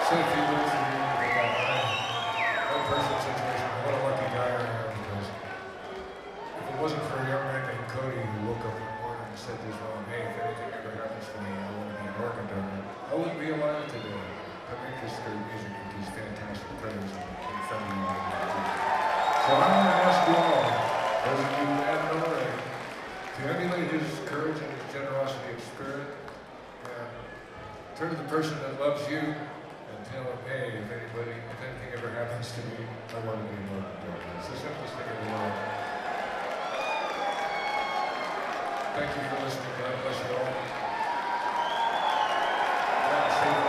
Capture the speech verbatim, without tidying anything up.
Say a few words to you about my, my personal situation. What a lucky guy I am because if it wasn't for a young man named Cody who woke up one morning and said this wrong, hey, if anything ever happens to me, I want to be an organ donor, I wouldn't be alive today. I make this great music with these fantastic players in front of you. So I want to ask you all, those of you who haven't already, to emulate his courage and his generosity of spirit, and turn to the person that loves you and tell him, hey, if anybody, if anything ever happens to me, I want to be an organ donor. It's the simplest thing in the world. Thank you for listening. God bless you all. God save